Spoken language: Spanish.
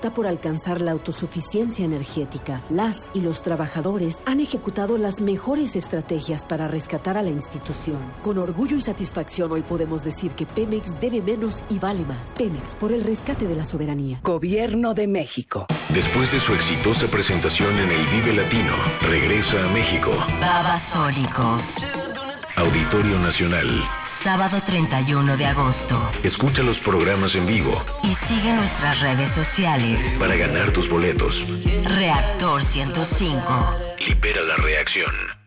Está por alcanzar la autosuficiencia energética. Las y los trabajadores han ejecutado las mejores estrategias para rescatar a la institución. Con orgullo y satisfacción hoy podemos decir que Pemex debe menos y vale más. Pemex, por el rescate de la soberanía. Gobierno de México. Después de su exitosa presentación en el Vive Latino, regresa a México. Babasónicos. Auditorio Nacional. Sábado 31 de agosto. Escucha los programas en vivo. Y sigue nuestras redes sociales. Para ganar tus boletos. Reactor 105. Libera la reacción.